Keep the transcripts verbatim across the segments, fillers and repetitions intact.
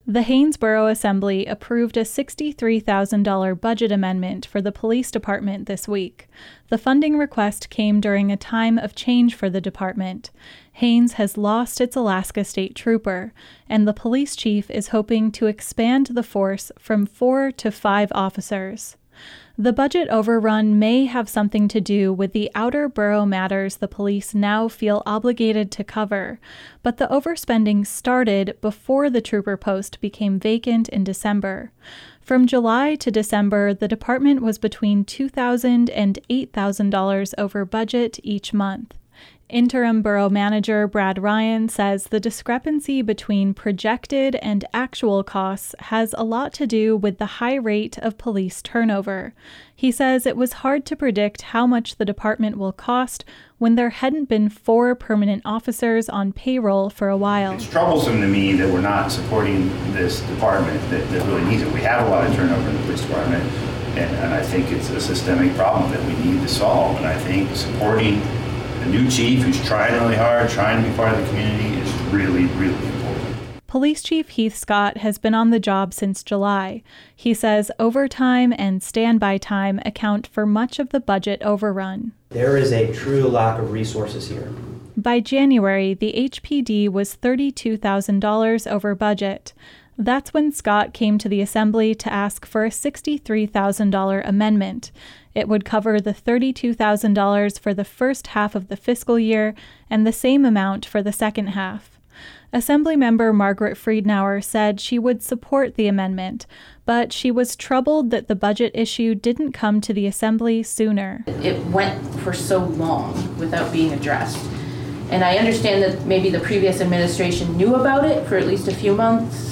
The Haines Borough Assembly approved a sixty-three thousand dollars budget amendment for the police department this week. The funding request came during a time of change for the department. Haines has lost its Alaska State Trooper, and the police chief is hoping to expand the force from four to five officers. The budget overrun may have something to do with the outer borough matters the police now feel obligated to cover, but the overspending started before the trooper post became vacant in December. From July to December, the department was between two thousand dollars and eight thousand dollars over budget each month. Interim Borough Manager Brad Ryan says the discrepancy between projected and actual costs has a lot to do with the high rate of police turnover. He says it was hard to predict how much the department will cost when there hadn't been four permanent officers on payroll for a while. It's troublesome to me that we're not supporting this department that, that really needs it. We have a lot of turnover in the police department, and, and I think it's a systemic problem that we need to solve. And I think supporting a new chief who's trying really hard, trying to be part of the community is really, really important. Police Chief Heath Scott has been on the job since July. He says overtime and standby time account for much of the budget overrun. There is a true lack of resources here. By January, the H P D was thirty-two thousand dollars over budget. That's when Scott came to the Assembly to ask for a sixty-three thousand dollars amendment. It would cover the thirty-two thousand dollars for the first half of the fiscal year and the same amount for the second half. Assemblymember Margaret Friedenauer said she would support the amendment, but she was troubled that the budget issue didn't come to the Assembly sooner. It went for so long without being addressed. And I understand that maybe the previous administration knew about it for at least a few months.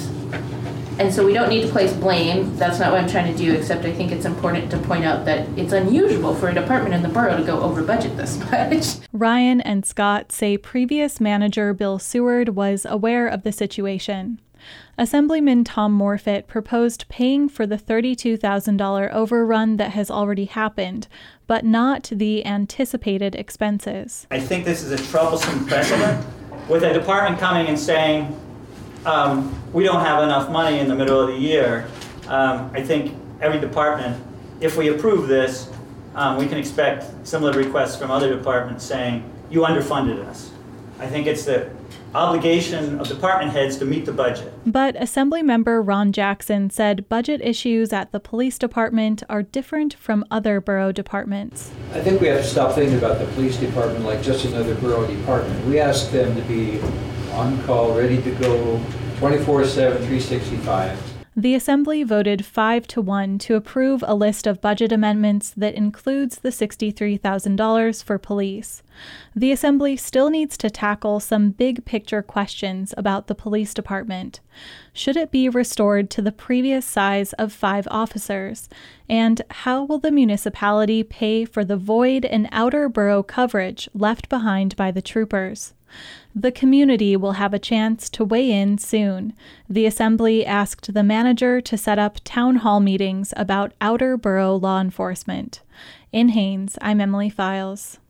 And so we don't need to place blame. That's not what I'm trying to do, except I think it's important to point out that it's unusual for a department in the borough to go over budget this much. Ryan and Scott say previous manager Bill Seward was aware of the situation. Assemblyman Tom Morfitt proposed paying for the thirty-two thousand dollars overrun that has already happened, but not the anticipated expenses. I think this is a troublesome precedent with a department coming and saying, Um, we don't have enough money in the middle of the year. Um, I think every department, if we approve this, um, we can expect similar requests from other departments saying, you underfunded us. I think it's the obligation of department heads to meet the budget. But Assemblymember Ron Jackson said budget issues at the police department are different from other borough departments. I think we have to stop thinking about the police department like just another borough department. We ask them to be on call, ready to go, twenty-four seven, three sixty-five. The Assembly voted five to one to approve a list of budget amendments that includes the sixty-three thousand dollars for police. The Assembly still needs to tackle some big picture questions about the police department. Should it be restored to the previous size of five officers? And how will the municipality pay for the void in outer borough coverage left behind by the troopers? The community will have a chance to weigh in soon. The Assembly asked the manager to set up town hall meetings about outer borough law enforcement. In Haines, I'm Emily Files.